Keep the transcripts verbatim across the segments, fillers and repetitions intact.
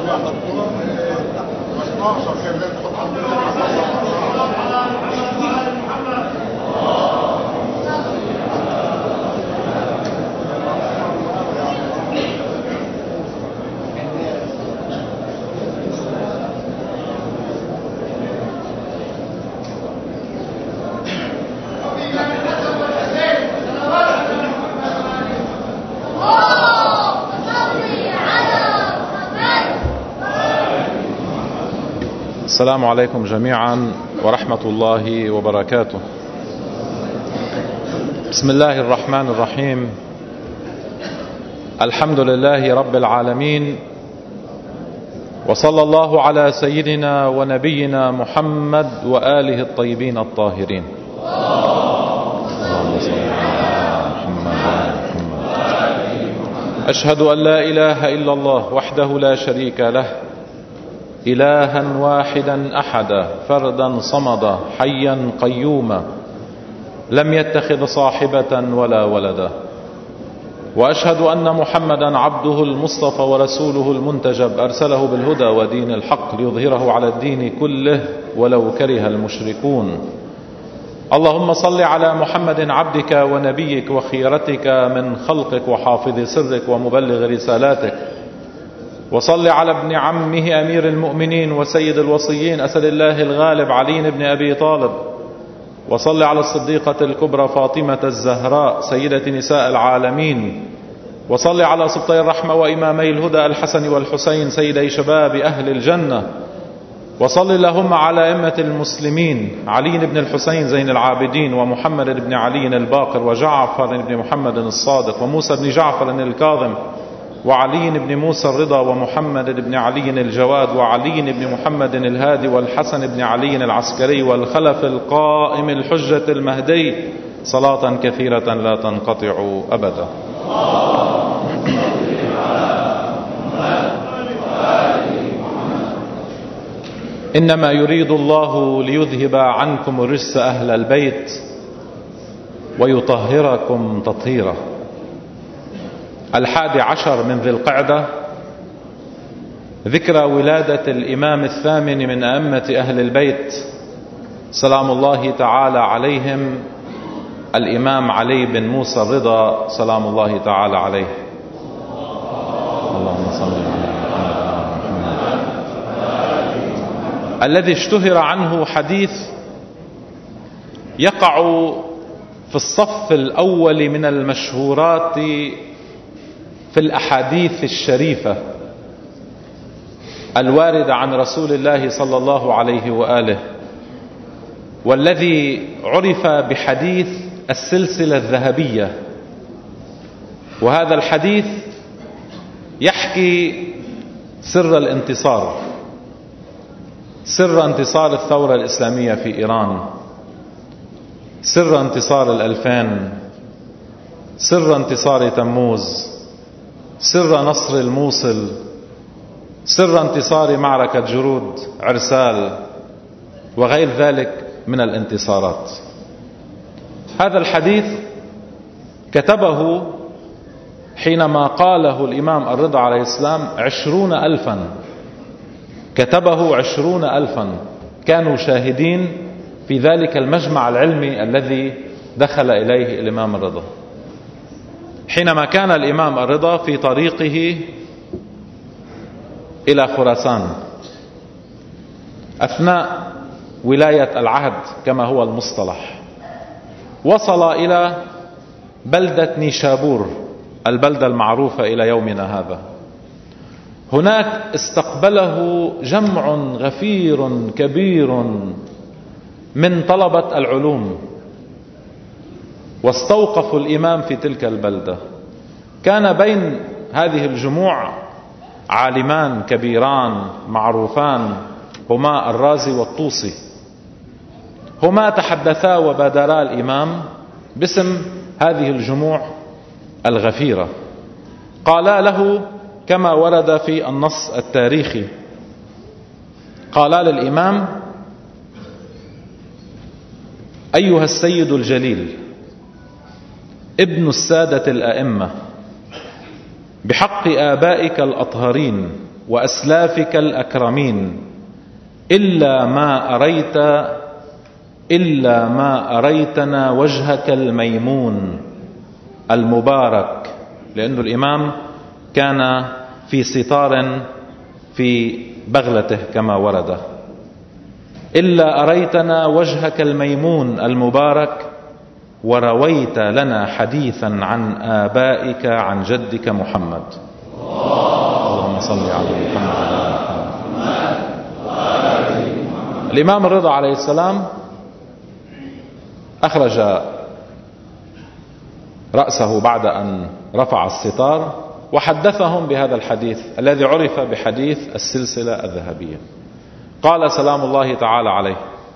السلام عليكم جميعا ورحمة الله وبركاته. بسم الله الرحمن الرحيم. الحمد لله رب العالمين، وصلى الله على سيدنا ونبينا محمد وآله الطيبين الطاهرين. أشهد أن لا إله إلا الله وحده لا شريك له، إلها واحدا أحدا فردا صمدا حيا قيوما، لم يتخذ صاحبة ولا ولدا. وأشهد أن محمدا عبده المصطفى ورسوله المنتجب، أرسله بالهدى ودين الحق ليظهره على الدين كله ولو كره المشركون. اللهم صل على محمد عبدك ونبيك وخيرتك من خلقك وحافظ سرك ومبلغ رسالاتك، وصل على ابن عمه أمير المؤمنين وسيد الوصيين أسد الله الغالب علي بن أبي طالب، وصل على الصديقة الكبرى فاطمة الزهراء سيدة نساء العالمين، وصل على سبطي الرحمة وإمامي الهدى الحسن والحسين سيدي شباب أهل الجنة، وصل اللهم على أئمة المسلمين علي بن الحسين زين العابدين ومحمد بن علي الباقر وجعفر بن محمد الصادق وموسى بن جعفر الكاظم وعلي بن موسى الرضا ومحمد بن علي الجواد وعلي بن محمد الهادي والحسن بن علي العسكري والخلف القائم الحجة المهدي، صلاة كثيرة لا تنقطع أبدا. إنما يريد الله ليذهب عنكم الرجس أهل البيت ويطهركم تطهيرا. الحادي عشر من ذي القعدة، ذكرى ولادة الإمام الثامن من أئمة أهل البيت سلام الله تعالى عليهم، الإمام علي بن موسى الرضا سلام الله تعالى عليه. اللهم صل على محمد. الذي اشتهر عنه حديث يقع في الصف الأول من المشهورات في الأحاديث الشريفة الواردة عن رسول الله صلى الله عليه وآله، والذي عرف بحديث السلسلة الذهبية. وهذا الحديث يحكي سر الانتصار، سر انتصار الثورة الإسلامية في إيران، سر انتصار الألفين، سر انتصار تموز، سر نصر الموصل، سر انتصار معركة جرود عرسال، وغير ذلك من الانتصارات. هذا الحديث كتبه حينما قاله الإمام الرضا عليه السلام عشرون ألفا، كتبه عشرون ألفا كانوا شاهدين في ذلك المجمع العلمي الذي دخل إليه الإمام الرضا حينما كان الإمام الرضا في طريقه إلى خراسان أثناء ولاية العهد كما هو المصطلح. وصل إلى بلدة نيشابور، البلدة المعروفة إلى يومنا هذا. هناك استقبله جمع غفير كبير من طلبة العلوم، واستوقفوا الإمام في تلك البلدة. كان بين هذه الجموع عالمان كبيران معروفان، هما الرازي والطوسي، هما تحدثا وبادرا الإمام باسم هذه الجموع الغفيرة. قالا له كما ورد في النص التاريخي، قالا للإمام: أيها السيد الجليل ابن السادة الأئمة، بحق آبائك الأطهرين وأسلافك الأكرمين إلا ما أريت إلا ما أريتنا وجهك الميمون المبارك، لأن الإمام كان في ستار في بغلته كما ورد. إلا أريتنا وجهك الميمون المبارك ورويت لنا حديثا عن آبائك عن جدك محمد. اللهم صل على محمد. الإمام الرضا عليه السلام أخرج رأسه بعد أن رفع الستار وحدثهم بهذا الحديث الذي عرف بحديث السلسلة الذهبية. قال سلام الله تعالى عليه: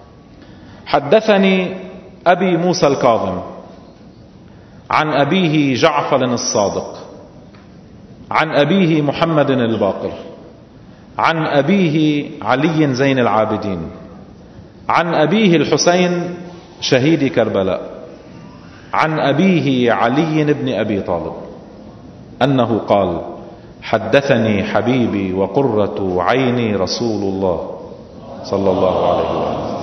حدثني أبي موسى الكاظم عن أبيه جعفر الصادق عن أبيه محمد الباقر عن أبيه علي زين العابدين عن أبيه الحسين شهيد كربلاء عن أبيه علي بن أبي طالب أنه قال: حدثني حبيبي وقرة عيني رسول الله صلى الله عليه وسلم.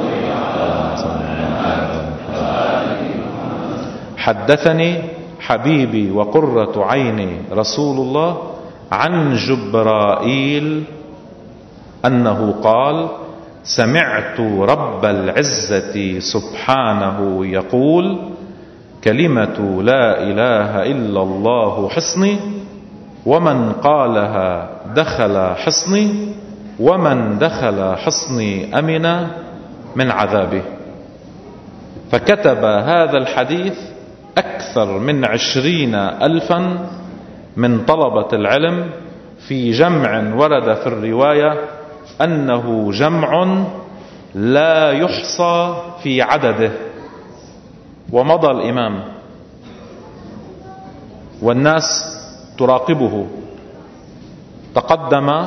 حدثني حبيبي وقرة عيني رسول الله عن جبرائيل أنه قال: سمعت رب العزة سبحانه يقول: كلمة لا إله إلا الله حصني، ومن قالها دخل حصني، ومن دخل حصني أمن من عذابه. فكتب هذا الحديث أكثر من عشرين ألفا من طلبة العلم في جمع ورد في الرواية أنه جمع لا يحصى في عدده. ومضى الإمام والناس تراقبه، تقدم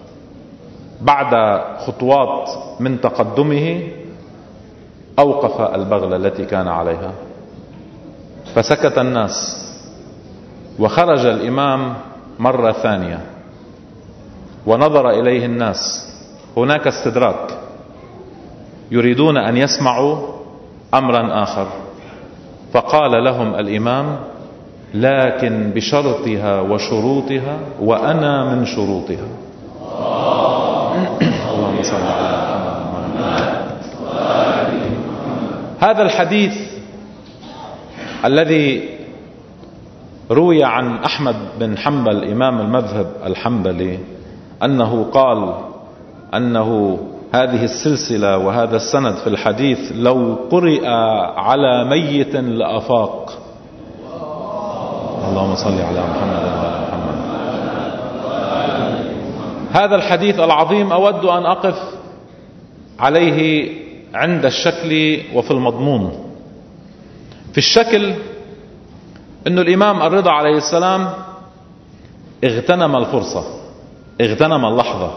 بعد خطوات من تقدمه أوقف البغلة التي كان عليها، فسكت الناس، وخرج الإمام مرة ثانية ونظر إليه الناس. هناك استدراك، يريدون أن يسمعوا أمرا آخر، فقال لهم الإمام: لكن بشرطها وشروطها، وأنا من شروطها. اللهم صل على محمد. هذا الحديث الذي روي عن أحمد بن حنبل إمام المذهب الحنبلي أنه قال أنه هذه السلسلة وهذا السند في الحديث لو قرئ على ميت لأفاق. اللهم صل على محمد وعلى محمد. هذا الحديث العظيم أود أن أقف عليه عند الشكل وفي المضمون. في الشكل أن الإمام الرضا عليه السلام اغتنم الفرصة، اغتنم اللحظة.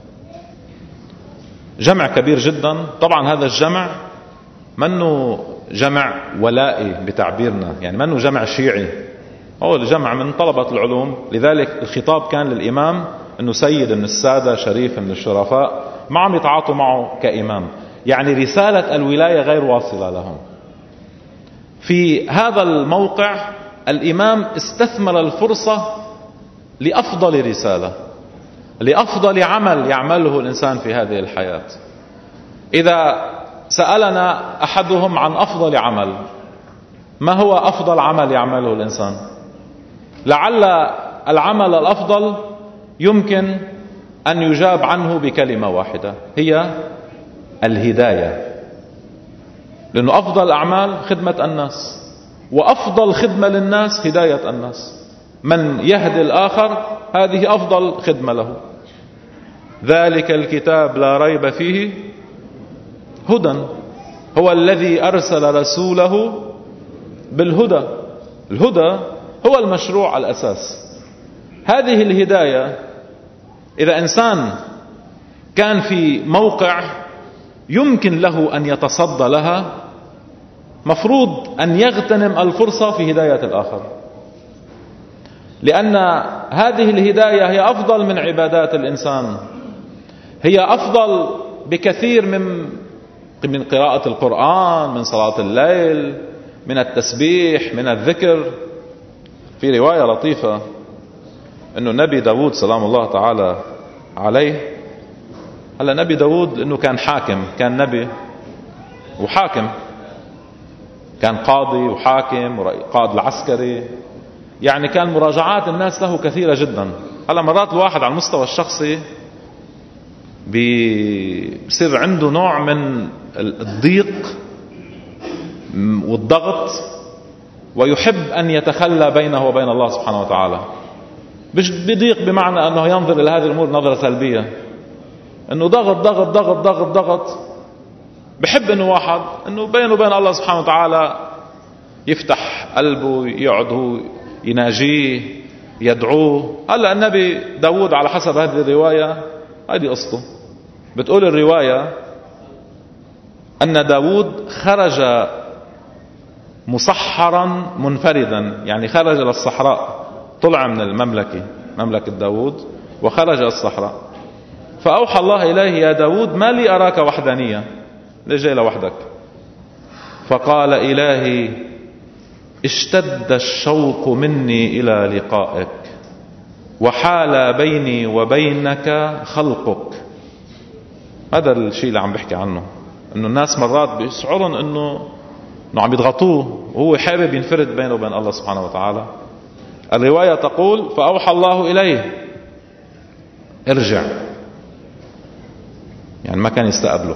جمع كبير جدا. طبعا هذا الجمع منه جمع ولائي بتعبيرنا، يعني منه جمع شيعي، هو الجمع من طلبة العلوم. لذلك الخطاب كان للإمام أنه سيد من السادة، شريف من الشرفاء، ما عم يتعاطوا معه كإمام، يعني رسالة الولاية غير واصلة لهم. في هذا الموقع الإمام استثمر الفرصة لأفضل رسالة، لأفضل عمل يعمله الإنسان في هذه الحياة. إذا سألنا أحدهم عن أفضل عمل، ما هو أفضل عمل يعمله الإنسان؟ لعل العمل الأفضل يمكن أن يجاب عنه بكلمة واحدة، هي الهداية. لأنه أفضل الأعمال خدمة الناس، وأفضل خدمة للناس هداية الناس. من يهدي الآخر هذه أفضل خدمة له. ذلك الكتاب لا ريب فيه هدى، هو الذي أرسل رسوله بالهدى. الهدى هو المشروع الأساس. هذه الهداية إذا إنسان كان في موقع يمكن له أن يتصدى لها، مفروض أن يغتنم الفرصة في هداية الآخر. لأن هذه الهداية هي أفضل من عبادات الإنسان، هي أفضل بكثير من من قراءة القرآن، من صلاة الليل، من التسبيح، من الذكر. في رواية لطيفة أنه نبي داود سلام الله تعالى عليه، هلا نبي داود أنه كان حاكم، كان نبي وحاكم، كان قاضي وحاكم وقائد العسكري، يعني كان مراجعات الناس له كثيرة جدا. هلا مرات الواحد على المستوى الشخصي بيصير عنده نوع من الضيق والضغط، ويحب أن يتخلى بينه وبين الله سبحانه وتعالى. مش بضيق بمعنى أنه ينظر إلى هذه الأمور نظرة سلبية، أنه ضغط ضغط ضغط ضغط ضغط. بحب أنه واحد أنه بينه وبين الله سبحانه وتعالى يفتح قلبه، يقعد هو يناجيه، يدعوه. هلا النبي داود على حسب هذه الرواية، هذه قصته، بتقول الرواية أن داود خرج مصحرا منفردا، يعني خرج للصحراء، طلع من المملكة، مملكة داود، وخرج الصحراء. فأوحى الله إليه: يا داود ما لي أراك وحدانية، ليش جاي لوحدك؟ فقال: إلهي اشتد الشوق مني إلى لقائك، وحال بيني وبينك خلقك. هذا الشيء اللي عم بحكي عنه، انه الناس مرات بيشعرون انه انه عم يضغطوه وهو حابب ينفرد بينه وبين الله سبحانه وتعالى. الرواية تقول: فأوحى الله إليه ارجع، يعني ما كان يستقبله،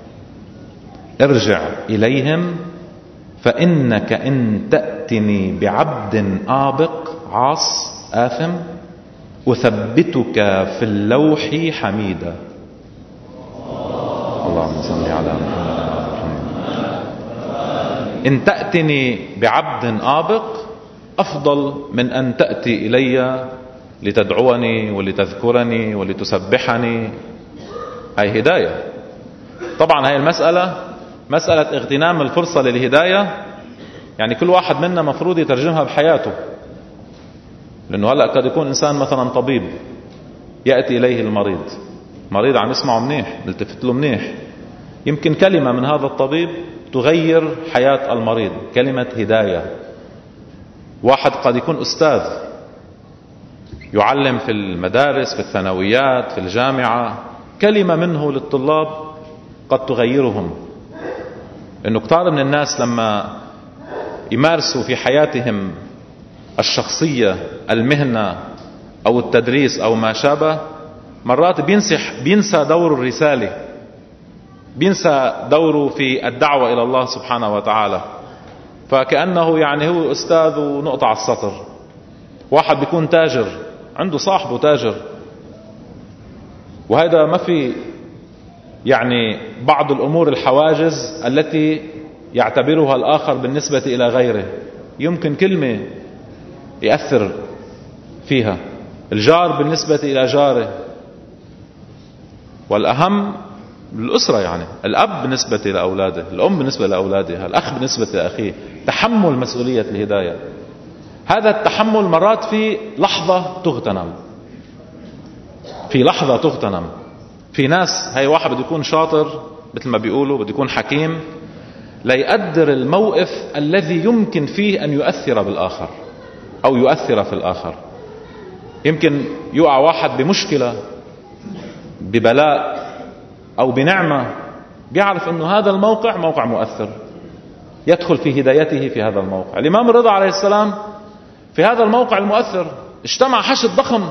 ارجع إليهم فإنك إن تأتني بعبد آبق عاص آثم أثبتك في اللوح حميدا. اللهم صل على محمد. إن تأتني بعبد آبق أفضل من أن تأتي إلي لتدعوني ولتذكرني ولتسبحني. هاي هداية. طبعا هاي المسألة مسألة اغتنام الفرصة للهداية، يعني كل واحد منا مفروض يترجمها بحياته. لأنه هلأ قد يكون إنسان مثلا طبيب، يأتي إليه المريض، مريض عم يسمعه منيح، ملتفت له منيح، يمكن كلمة من هذا الطبيب تغير حياة المريض، كلمة هداية. واحد قد يكون أستاذ يعلم في المدارس، في الثانويات، في الجامعة، كلمة منه للطلاب قد تغيرهم. إنه كتار من الناس لما يمارسوا في حياتهم الشخصية المهنة أو التدريس أو ما شابه، مرات بينسح بينسى دور الرسالة، بينسى دوره في الدعوة إلى الله سبحانه وتعالى، فكأنه يعني هو أستاذ ونقطة على السطر. واحد بيكون تاجر، عنده صاحبه تاجر، وهذا ما في يعني بعض الأمور الحواجز التي يعتبرها الآخر بالنسبة إلى غيره، يمكن كلمة يأثر فيها. الجار بالنسبة إلى جاره، والأهم الأسرة، يعني الأب بالنسبة إلى أولاده، الأم بالنسبة لأولادها، الأخ بالنسبة لأخيه. تحمل مسؤولية الهداية، هذا التحمل مرات في لحظة تغتنم، في لحظة تغتنم. في ناس، هاي واحد بده يكون شاطر مثل ما بيقولوا، بده يكون حكيم ليقدر الموقف الذي يمكن فيه أن يؤثر بالآخر أو يؤثر في الآخر. يمكن يقع واحد بمشكلة، ببلاء أو بنعمة، بيعرف أنه هذا الموقع موقع مؤثر، يدخل في هدايته في هذا الموقع. الإمام الرضا عليه السلام في هذا الموقع المؤثر اجتمع حشد ضخم،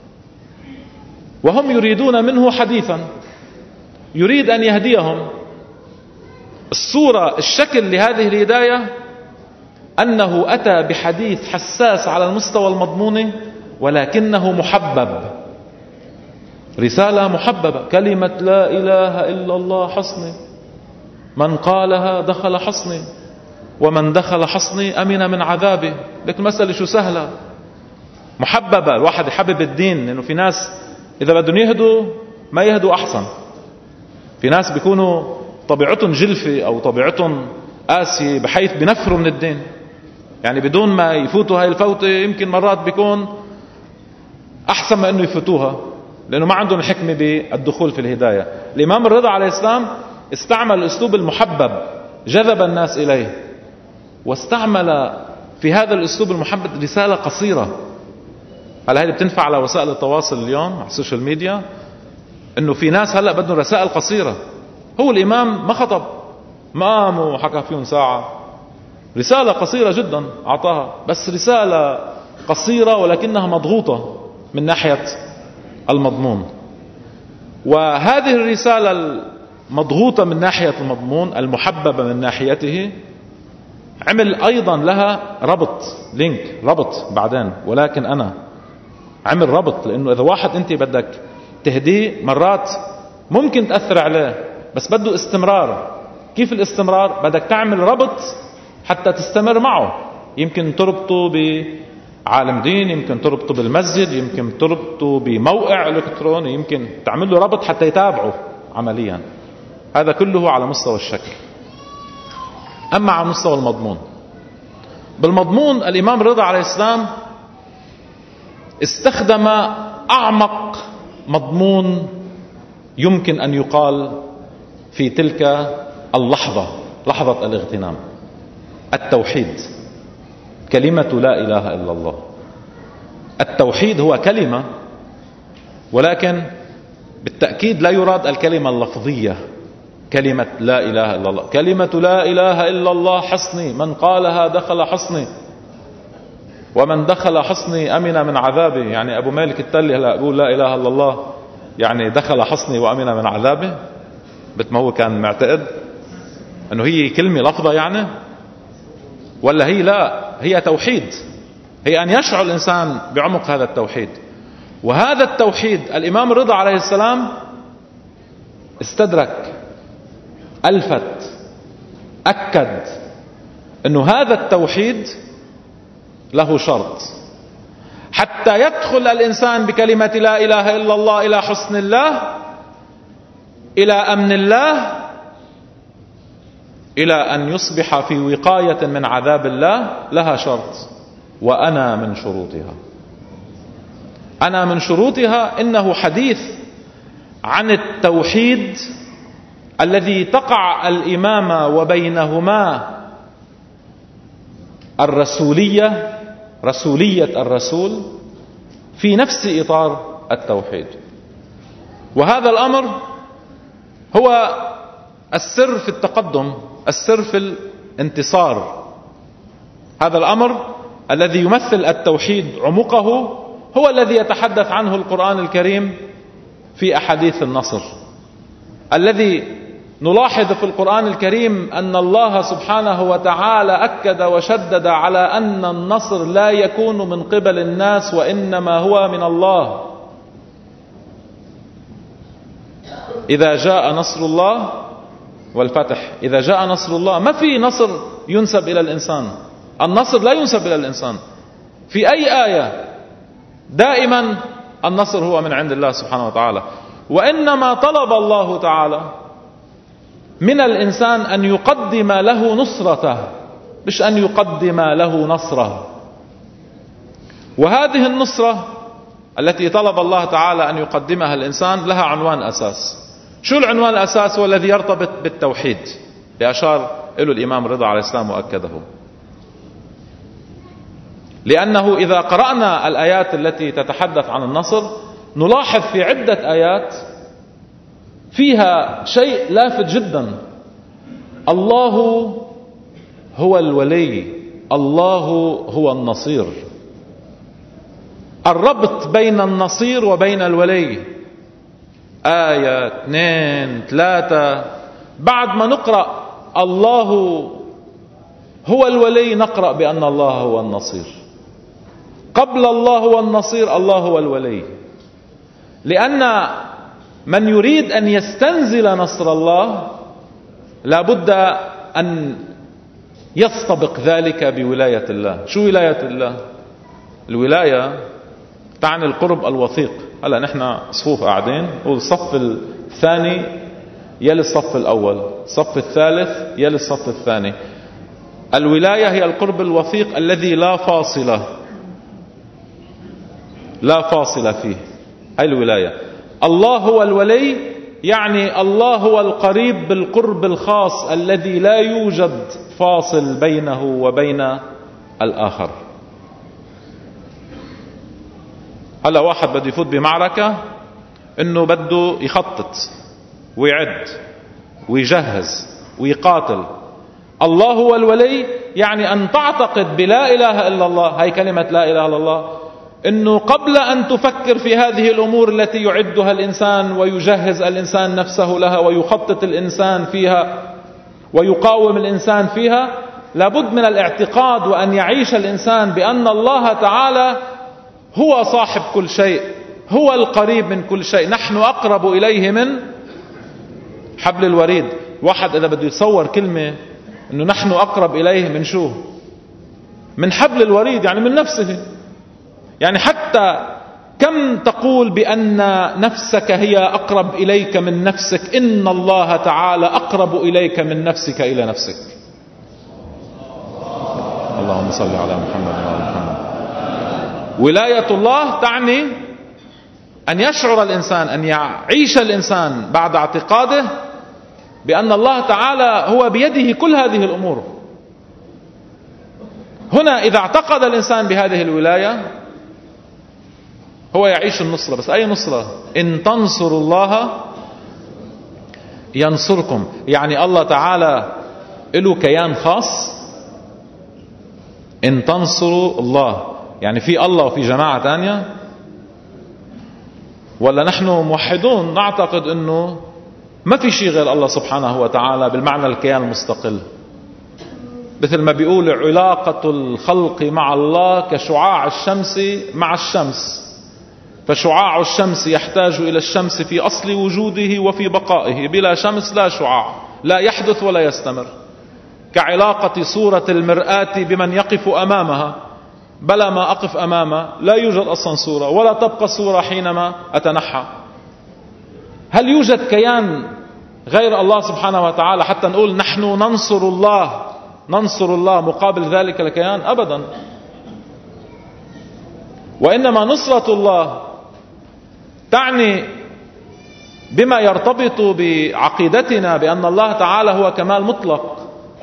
وهم يريدون منه حديثا، يريد أن يهديهم. الصورة الشكل لهذه الهداية أنه أتى بحديث حساس على المستوى المضموني، ولكنه محبب، رسالة محببة. كلمة لا إله إلا الله حصني، من قالها دخل حصني، ومن دخل حصني أمن من عذابه. لكن المسألة شو سهلة، محببة. الواحد يحبب الدين، لأنه في ناس إذا بدهم يهدوا ما يهدوا أحسن. في ناس بيكونوا طبيعتهم جلفة أو طبيعتهم قاسية بحيث بنفروا من الدين، يعني بدون ما يفوتوا هاي الفوتة يمكن مرات بيكون أحسن ما أنه يفتوها، لأنه ما عندهم حكمة بالدخول في الهداية. الإمام الرضا عليه السلام استعمل الأسلوب المحبب، جذب الناس إليه، واستعمل في هذا الأسلوب المحبب رسالة قصيرة. هلا هذه بتنفع على وسائل التواصل اليوم على السوشيال ميديا، انه في ناس هلا بدهم رسائل قصيرة. هو الإمام ما خطب، ما قام وحكى فيهم ساعة، رسالة قصيرة جدا أعطاها، بس رسالة قصيرة ولكنها مضغوطة من ناحية المضمون. وهذه الرسالة المضغوطة من ناحية المضمون، المحببة من ناحيته، عمل أيضا لها ربط، لينك، ربط بعدين. ولكن أنا عمل ربط، لأنه إذا واحد أنت بدك تهديه مرات ممكن تأثر عليه، بس بده استمرار. كيف الاستمرار؟ بدك تعمل ربط حتى تستمر معه. يمكن تربطه بعالم دين، يمكن تربطه بالمسجد، يمكن تربطه بموقع إلكتروني، يمكن تعمل له ربط حتى يتابعه عمليا. هذا كله على مستوى الشكل. أما على مستوى المضمون، بالمضمون الإمام الرضا عليه السلام استخدم أعمق مضمون يمكن أن يقال في تلك اللحظة، لحظة الاغتنام: التوحيد، كلمة لا إله إلا الله. التوحيد هو كلمة، ولكن بالتأكيد لا يراد الكلمة اللفظية، كلمة لا إله إلا الله. كلمة لا إله إلا الله حصني، من قالها دخل حصني، ومن دخل حصني أمن من عذابه. يعني أبو مالك التلي هلا يقول لا إله إلا الله يعني دخل حصني وأمن من عذابه، بت ما هو كان معتقد أنه هي كلمة لفظة يعني، ولا هي لا، هي توحيد، هي أن يشعر الإنسان بعمق هذا التوحيد. وهذا التوحيد الإمام الرضا عليه السلام استدرك، ألفت، أكد أنه هذا التوحيد له شرط حتى يدخل الإنسان بكلمة لا إله إلا الله إلى حسن الله، إلى أمن الله، إلى أن يصبح في وقاية من عذاب الله. لها شرط، وأنا من شروطها. أنا من شروطها إنه حديث عن التوحيد الذي تقع الإمامة وبينهما الرسولية، رسولية الرسول، في نفس إطار التوحيد. وهذا الأمر هو السر في التقدم، السر في الانتصار. هذا الأمر الذي يمثل التوحيد عمقه هو الذي يتحدث عنه القرآن الكريم في أحاديث النصر، الذي نلاحظ في القرآن الكريم أن الله سبحانه وتعالى أكد وشدد على أن النصر لا يكون من قبل الناس وإنما هو من الله. إذا جاء نصر الله والفتح، إذا جاء نصر الله، ما في نصر ينسب إلى الإنسان، النصر لا ينسب إلى الإنسان في أي آية، دائما النصر هو من عند الله سبحانه وتعالى. وإنما طلب الله تعالى من الإنسان أن يقدم له نصرته، مش أن يقدم له نصره. وهذه النصرة التي طلب الله تعالى أن يقدمها الإنسان لها عنوان أساس. شو العنوان الأساس؟ هو الذي يرتبط بالتوحيد، لأشار له الإمام الرضا عليه السلام وأكده. لأنه إذا قرأنا الآيات التي تتحدث عن النصر نلاحظ في عدة آيات فيها شيء لافت جدا: الله هو الولي، الله هو النصير. الربط بين النصير وبين الولي، آية اثنين ثلاثة، بعد ما نقرأ الله هو الولي نقرأ بأن الله هو النصير. قبل الله هو النصير الله هو الولي، لأن من يريد أن يستنزل نصر الله لابد أن يستبق ذلك بولاية الله. شو ولاية الله؟ الولاية تعني القرب الوثيق. هلا نحن صفوف قاعدين، والصف الثاني يلي الصف الأول، الصف الثالث يلي الصف الثاني. الولاية هي القرب الوثيق الذي لا فاصلة. لا فاصل فيه. هاي الولاية. الله هو الولي، يعني الله هو القريب بالقرب الخاص الذي لا يوجد فاصل بينه وبين الآخر. هلا واحد بده يفوت بمعركة انه بده يخطط ويعد ويجهز ويقاتل. الله هو الولي، يعني ان تعتقد بلا اله الا الله، هاي كلمة لا اله الا الله، انه قبل ان تفكر في هذه الامور التي يعدها الانسان ويجهز الانسان نفسه لها ويخطط الانسان فيها ويقاوم الانسان فيها، لابد من الاعتقاد وان يعيش الانسان بان الله تعالى هو صاحب كل شيء، هو القريب من كل شيء. نحن أقرب إليه من حبل الوريد. واحد إذا بده يتصور كلمة أنه نحن أقرب إليه من شو؟ من حبل الوريد، يعني من نفسه. يعني حتى كم تقول بأن نفسك هي أقرب إليك من نفسك، إن الله تعالى أقرب إليك من نفسك إلى نفسك. اللهم صل على محمد وعلى محمد. ولاية الله تعني أن يشعر الإنسان، أن يعيش الإنسان بعد اعتقاده بأن الله تعالى هو بيده كل هذه الأمور. هنا إذا اعتقد الإنسان بهذه الولاية هو يعيش النصرة. بس أي نصرة؟ إن تنصروا الله ينصركم. يعني الله تعالى له كيان خاص. إن تنصروا الله، يعني في الله وفي جماعة تانية؟ ولا نحن موحدون نعتقد انه ما في شيء غير الله سبحانه وتعالى بالمعنى الكيان المستقل، مثل ما بيقول علاقة الخلق مع الله كشعاع الشمس مع الشمس، فشعاع الشمس يحتاج إلى الشمس في أصل وجوده وفي بقائه، بلا شمس لا شعاع، لا يحدث ولا يستمر. كعلاقة صورة المرآة بمن يقف أمامها، بلا ما أقف أمامه لا يوجد أصلا صورة، ولا تبقى صورة حينما أتنحى. هل يوجد كيان غير الله سبحانه وتعالى حتى نقول نحن ننصر الله ننصر الله مقابل ذلك الكيان؟ أبدا. وإنما نصرة الله تعني بما يرتبط بعقيدتنا بأن الله تعالى هو كمال مطلق،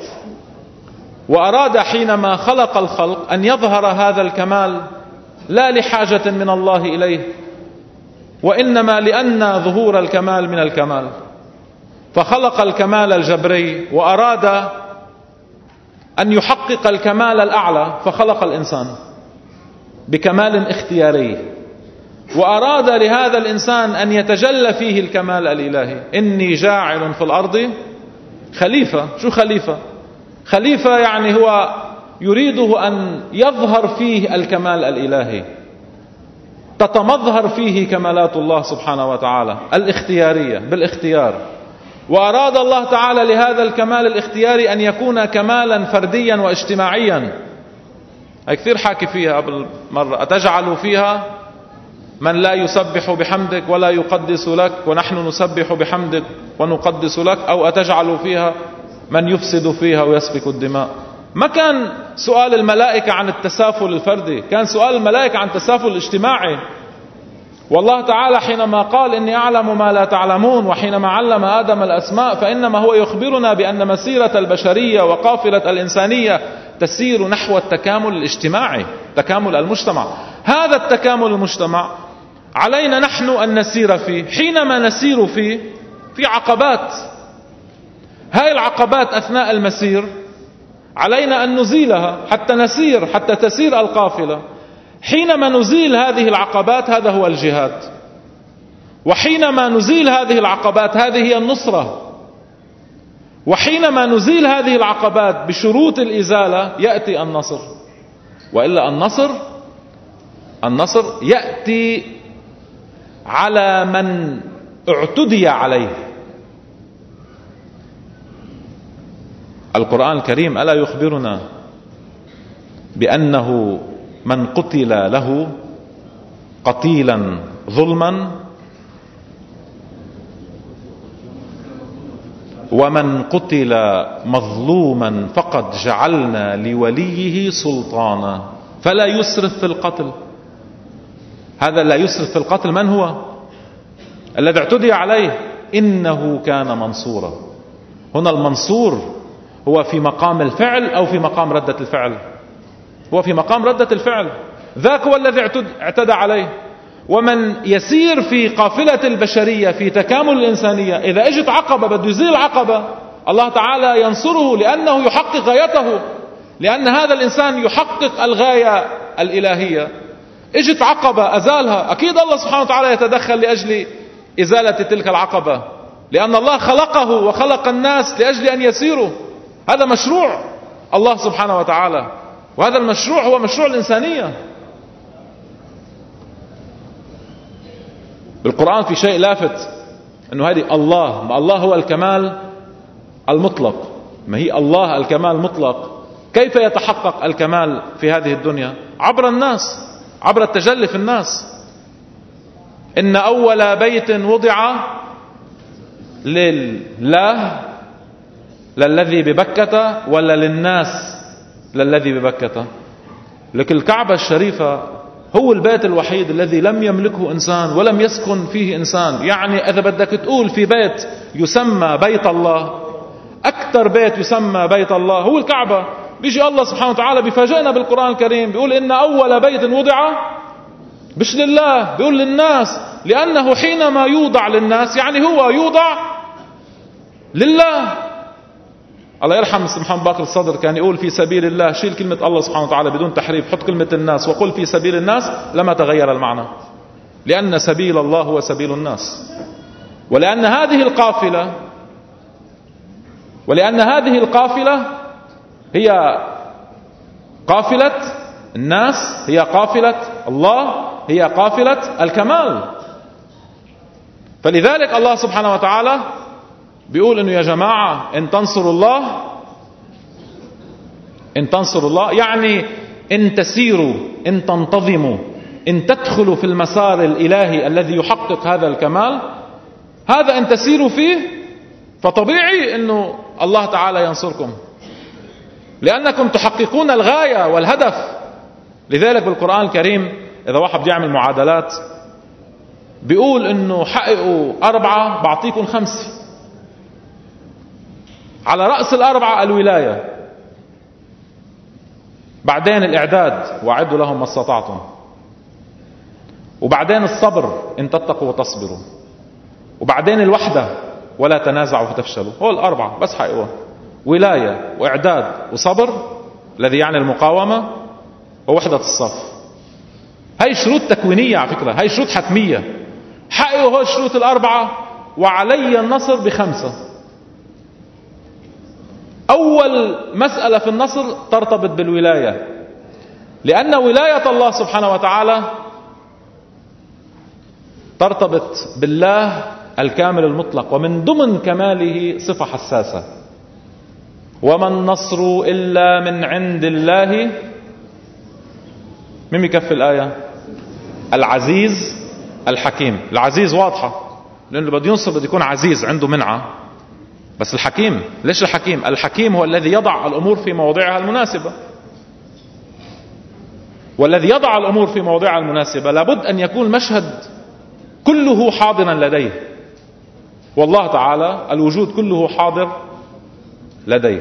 وأراد حينما خلق الخلق أن يظهر هذا الكمال لا لحاجة من الله إليه، وإنما لأن ظهور الكمال من الكمال، فخلق الكمال الجبري وأراد أن يحقق الكمال الأعلى فخلق الإنسان بكمال اختياري، وأراد لهذا الإنسان أن يتجلى فيه الكمال الإلهي. إني جاعل في الأرض خليفة. شو خليفة؟ خليفة يعني هو يريده أن يظهر فيه الكمال الإلهي، تتمظهر فيه كمالات الله سبحانه وتعالى الاختيارية بالاختيار. وأراد الله تعالى لهذا الكمال الاختياري أن يكون كمالا فرديا واجتماعيا. هي كثير حاكي فيها قبل مرة، أتجعل فيها من لا يسبح بحمدك ولا يقدس لك ونحن نسبح بحمدك ونقدس لك، أو أتجعل فيها من يفسد فيها ويسفك الدماء. ما كان سؤال الملائكة عن التسافل الفردي، كان سؤال الملائكة عن التسافل الاجتماعي. والله تعالى حينما قال إني أعلم ما لا تعلمون، وحينما علم آدم الأسماء، فإنما هو يخبرنا بأن مسيرة البشرية وقافلة الإنسانية تسير نحو التكامل الاجتماعي، تكامل المجتمع. هذا التكامل المجتمع علينا نحن أن نسير فيه. حينما نسير فيه في عقبات، هاي العقبات أثناء المسير علينا أن نزيلها حتى نسير، حتى تسير القافلة. حينما نزيل هذه العقبات هذا هو الجهاد، وحينما نزيل هذه العقبات هذه هي النصرة. وحينما نزيل هذه العقبات بشروط الإزالة يأتي النصر. وإلا النصر النصر يأتي على من اعتدي عليه. القرآن الكريم ألا يخبرنا بأنه من قتل له قتيلا ظلما ومن قتل مظلوما فقد جعلنا لوليه سلطانا فلا يسرف في القتل. هذا لا يسرف في القتل من هو؟ الذي اعتدي عليه، إنه كان منصورا. هنا المنصور هو في مقام الفعل أو في مقام ردة الفعل؟ هو في مقام ردة الفعل. ذاك هو الذي اعتدى عليه. ومن يسير في قافلة البشرية في تكامل الإنسانية، إذا اجت عقبة بده يزيل العقبة، الله تعالى ينصره لأنه يحقق غايته، لأن هذا الإنسان يحقق الغاية الإلهية. اجت عقبة أزالها، أكيد الله سبحانه وتعالى يتدخل لأجل إزالة تلك العقبة، لأن الله خلقه وخلق الناس لأجل أن يسيروا. هذا مشروع الله سبحانه وتعالى، وهذا المشروع هو مشروع الإنسانية. بالقرآن في شيء لافت، أنه هذه الله، ما الله هو الكمال المطلق، ما هي الله الكمال المطلق. كيف يتحقق الكمال في هذه الدنيا؟ عبر الناس، عبر التجلي في الناس. إن أول بيت وضع لله للذي ببكة ولا للناس للذي ببكة؟ لكن الكعبة الشريفة هو البيت الوحيد الذي لم يملكه إنسان ولم يسكن فيه إنسان. يعني إذا بدك تقول في بيت يسمى بيت الله، أكثر بيت يسمى بيت الله هو الكعبة. بيجي الله سبحانه وتعالى بيفاجئنا بالقرآن الكريم، بيقول إن أول بيت وضع، مش لله، بيقول للناس، لأنه حينما يوضع للناس يعني هو يوضع لله. الله يرحم محمد باقر الصدر كان يقول في سبيل الله، شيل كلمة الله سبحانه وتعالى بدون تحريف، حط كلمة الناس وقل في سبيل الناس، لما تغير المعنى، لأن سبيل الله هو سبيل الناس. ولأن هذه القافلة ولأن هذه القافلة هي قافلة الناس، هي قافلة الله، هي قافلة الكمال. فلذلك الله سبحانه وتعالى بيقول إنه يا جماعة إن تنصروا الله، إن تنصروا الله يعني إن تسيروا، إن تنتظموا، إن تدخلوا في المسار الإلهي الذي يحقق هذا الكمال، هذا إن تسيروا فيه، فطبيعي إنه الله تعالى ينصركم، لأنكم تحققون الغاية والهدف. لذلك بالقرآن الكريم إذا واحد بيعمل معادلات بيقول إنه حققوا أربعة بعطيكم خمسة. على رأس الأربعة الولاية، بعدين الإعداد وأعدوا لهم ما استطعتم، وبعدين الصبر إن تتقوا وتصبروا، وبعدين الوحدة ولا تنازعوا فتفشلوا. هو الأربعة بس حققوها، ولاية وإعداد وصبر الذي يعني المقاومة ووحدة الصف. هاي شروط تكوينية على فكرة، هاي شروط حتمية. حققوا هو الشروط الأربعة وعلي النصر بخمسة. أول مسألة في النصر ترتبط بالولاية، لأن ولاية الله سبحانه وتعالى ترتبط بالله الكامل المطلق، ومن ضمن كماله صفة حساسة، وما النصر إلا من عند الله. مين يكفي الآية؟ العزيز الحكيم. العزيز واضحة، لأنه بده ينصر بده يكون عزيز عنده منعة. بس الحكيم، ليش الحكيم؟ الحكيم هو الذي يضع الأمور في مواضعها المناسبة، والذي يضع الأمور في مواضعها المناسبة لابد أن يكون المشهد كله حاضرا لديه، والله تعالى الوجود كله حاضر لديه.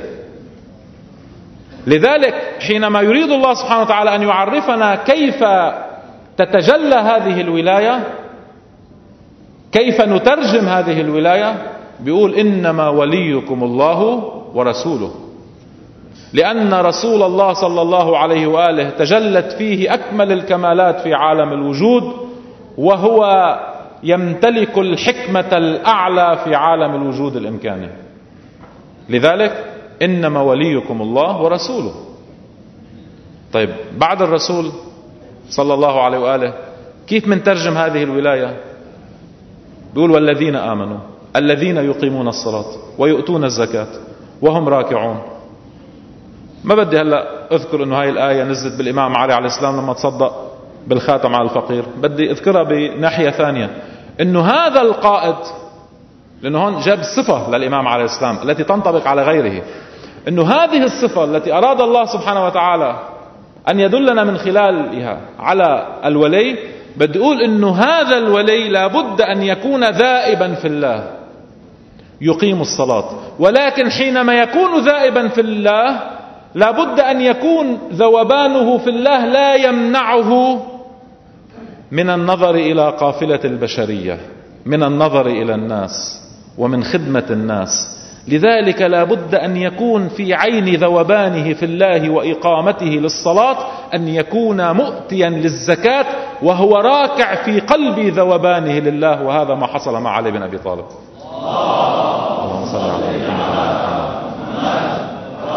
لذلك حينما يريد الله سبحانه وتعالى أن يعرفنا كيف تتجلى هذه الولاية، كيف نترجم هذه الولاية، بيقول إنما وليكم الله ورسوله، لأن رسول الله صلى الله عليه وآله تجلت فيه أكمل الكمالات في عالم الوجود، وهو يمتلك الحكمة الأعلى في عالم الوجود الإمكاني. لذلك إنما وليكم الله ورسوله. طيب بعد الرسول صلى الله عليه وآله كيف منترجم هذه الولاية؟ بيقول والذين آمنوا الذين يقيمون الصلاة ويؤتون الزكاة وهم راكعون. ما بدي هلأ أذكر أنه هاي الآية نزلت بالإمام علي عليه السلام لما تصدق بالخاتم على الفقير، بدي أذكرها بناحية ثانية، أنه هذا القائد، لأنه هون جاب الصفة للإمام عليه السلام التي تنطبق على غيره، أنه هذه الصفة التي أراد الله سبحانه وتعالى أن يدلنا من خلالها على الولي، بدي أقول إنه هذا الولي لابد أن يكون ذائبا في الله يقيم الصلاة، ولكن حينما يكون ذائبا في الله لابد أن يكون ذوبانه في الله لا يمنعه من النظر إلى قافلة البشرية، من النظر إلى الناس ومن خدمة الناس. لذلك لابد أن يكون في عين ذوبانه في الله وإقامته للصلاة أن يكون مؤتيا للزكاة وهو راكع في قلب ذوبانه لله، وهذا ما حصل مع علي بن أبي طالب. اللهم صل على محمد.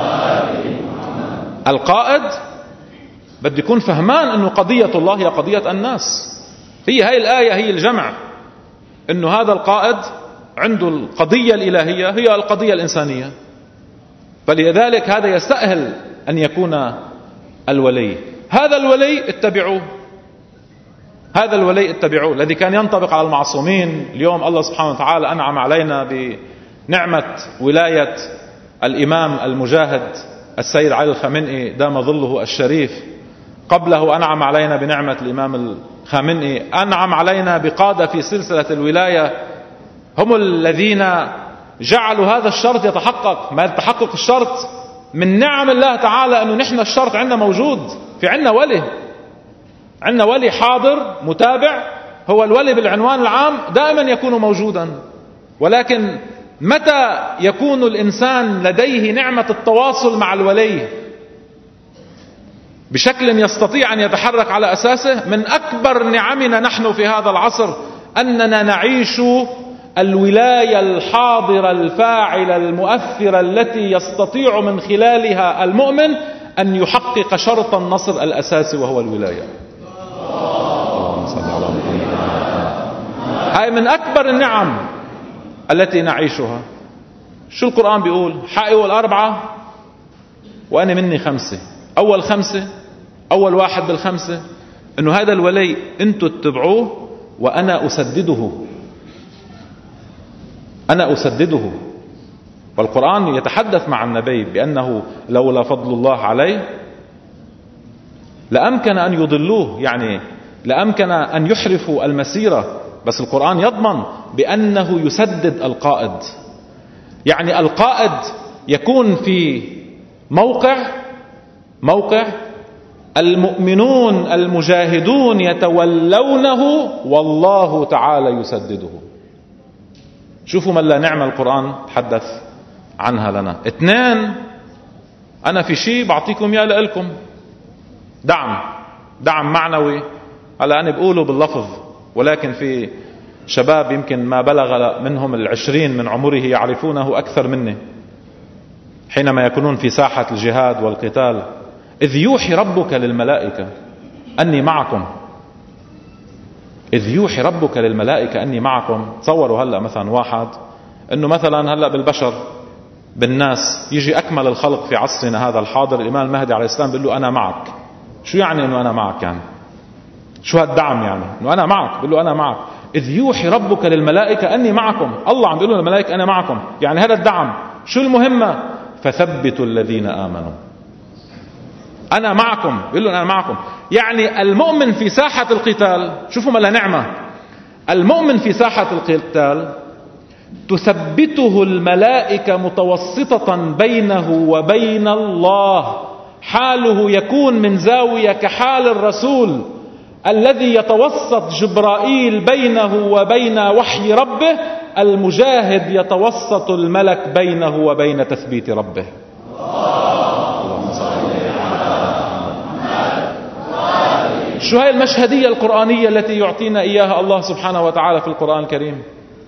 القائد بده يكون فهمان أنه قضية الله هي قضية الناس. هي هاي الآية هي الجمع، أنه هذا القائد عنده القضية الإلهية هي القضية الإنسانية، فلذلك هذا يستأهل أن يكون الولي. هذا الولي اتبعوه، هذا الولي اتبعوه الذي كان ينطبق على المعصومين. اليوم الله سبحانه وتعالى أنعم علينا بنعمة ولاية الإمام المجاهد السيد علي الخامنئي دام ظله الشريف. قبله أنعم علينا بنعمة الإمام الخامنئي، أنعم علينا بقادة في سلسلة الولاية هم الذين جعلوا هذا الشرط يتحقق. ما تحقق الشرط من نعم الله تعالى أنه نحن الشرط عندنا موجود، في عندنا ولي، عندنا ولي حاضر متابع. هو الولي بالعنوان العام دائما يكون موجودا، ولكن متى يكون الإنسان لديه نعمة التواصل مع الولي بشكل يستطيع أن يتحرك على أساسه؟ من أكبر نعمنا نحن في هذا العصر أننا نعيش الولاية الحاضرة الفاعلة المؤثرة التي يستطيع من خلالها المؤمن أن يحقق شرط النصر الأساسي وهو الولاية. اللهم صل على محمد. هاي من أكبر النعم التي نعيشها. شو القرآن بيقول؟ حققوا الأربعة وأنا مني خمسة. أول خمسة، أول واحد بالخمسة إنه هذا الولي أنتوا اتبعوه وأنا أسدده، أنا أسدده. والقرآن يتحدث مع النبي بأنه لولا فضل الله عليه لأمكن أن يضلوه، يعني لأمكن أن يحرفوا المسيرة، بس القرآن يضمن بأنه يسدد القائد. يعني القائد يكون في موقع موقع المؤمنون المجاهدون يتولونه والله تعالى يسدده. شوفوا ما لا نعمة القرآن تحدث عنها لنا. اثنين، أنا في شيء بعطيكم يا لكم دعم، دعم معنوي. هلا أنا بقوله باللفظ، ولكن في شباب يمكن ما بلغ منهم العشرين من عمره يعرفونه أكثر مني حينما يكونون في ساحة الجهاد والقتال. إذ يوحي ربك للملائكة أني معكم، إذ يوحي ربك للملائكة أني معكم. تصوروا هلأ مثلا واحد أنه مثلا هلأ بالبشر بالناس يجي أكمل الخلق في عصرنا هذا الحاضر الإمام المهدي عليه السلام بيقول له أنا معك. شو يعني أنه أنا معك؟ يعني شو هالدعم؟ يعني أنه أنا معك، بيقول له أنا معك. إذ يوحي ربك للملائكة أني معكم، الله عم بيقول للملائكة أنا معكم، يعني هذا الدعم. شو المهمة؟ فثبتوا الذين آمنوا، أنا معكم، بيقول له أنا معكم. يعني المؤمن في ساحة القتال، شوفوا ما لا نعمة، المؤمن في ساحة القتال تثبته الملائكة متوسطة بينه وبين الله، حاله يكون من زاوية كحال الرسول الذي يتوسط جبرائيل بينه وبين وحي ربه، المجاهد يتوسط الملك بينه وبين تثبيت ربه. شو هاي المشهدية القرآنية التي يعطينا إياها الله سبحانه وتعالى في القرآن الكريم؟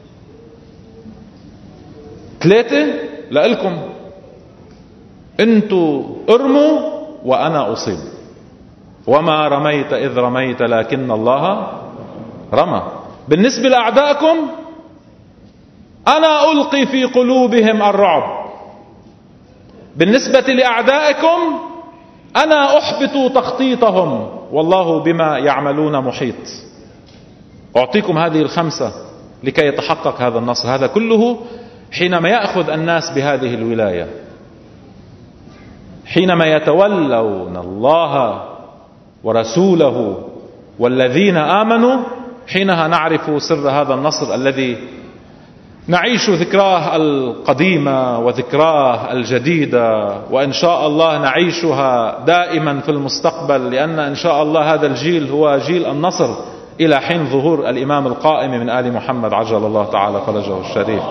ثلاثة لألكم، انتوا ارموا وأنا أصيب، وما رميت إذ رميت لكن الله رمى. بالنسبة لأعدائكم أنا ألقي في قلوبهم الرعب، بالنسبة لأعدائكم أنا أحبط تخطيطهم والله بما يعملون محيط. أعطيكم هذه الخمسة لكي يتحقق هذا النصر. هذا كله حينما يأخذ الناس بهذه الولاية، حينما يتولون الله ورسوله والذين آمنوا، حينها نعرف سر هذا النصر الذي نعيش ذكراه القديمة وذكراه الجديدة، وإن شاء الله نعيشها دائما في المستقبل، لأن إن شاء الله هذا الجيل هو جيل النصر إلى حين ظهور الإمام القائم من آل محمد عجل الله تعالى فرجه الشريف.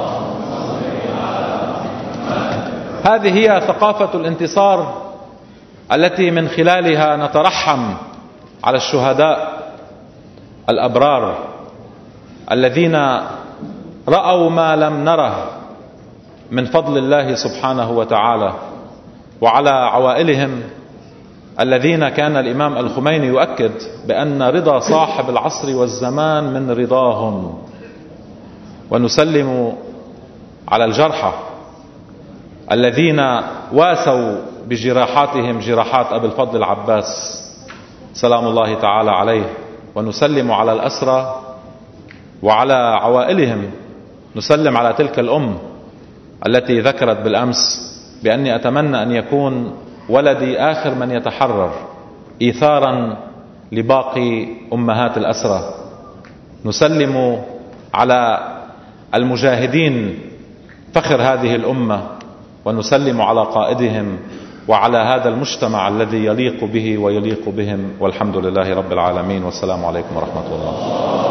هذه هي ثقافة الانتصار التي من خلالها نترحم على الشهداء الأبرار الذين رأوا ما لم نره من فضل الله سبحانه وتعالى، وعلى عوائلهم الذين كان الإمام الخميني يؤكد بأن رضا صاحب العصر والزمان من رضاهم. ونسلم على الجرحى الذين واسوا بجراحاتهم جراحات أبي الفضل العباس سلام الله تعالى عليه، ونسلم على الأسرى وعلى عوائلهم. نسلم على تلك الأم التي ذكرت بالأمس بأني أتمنى أن يكون ولدي آخر من يتحرر إيثارا لباقي أمهات الأسرى. نسلم على المجاهدين فخر هذه الأمة، ونسلم على قائدهم وعلى هذا المجتمع الذي يليق به ويليق بهم، والحمد لله رب العالمين، والسلام عليكم ورحمة الله.